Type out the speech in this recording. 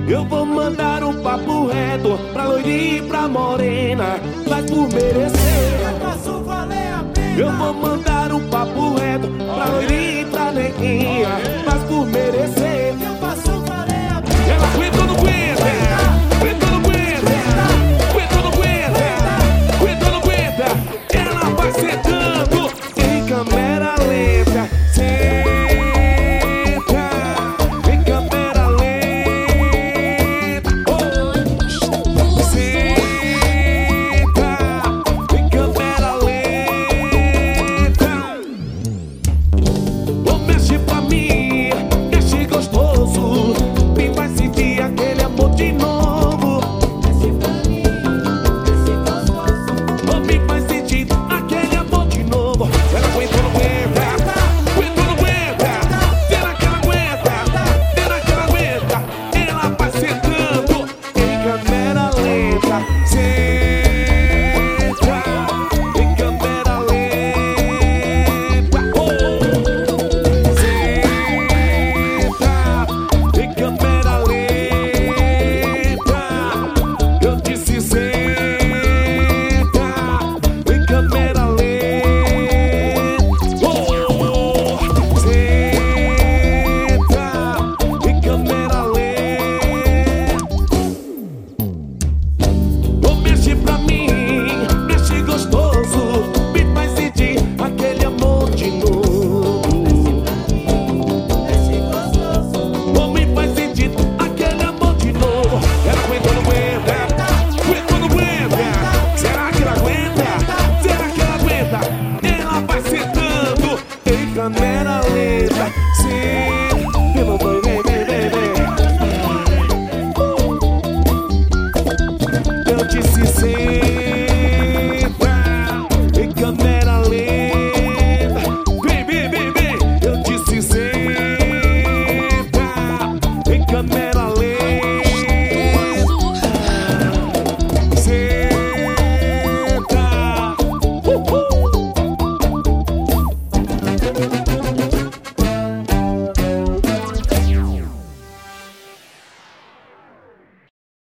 Eu vou mandar um papo reto pra loirinha e pra morena, mas por merecer eu faço valer a pena. Eu vou mandar um papo reto pra loirinha e pra neguinha, mas por merecer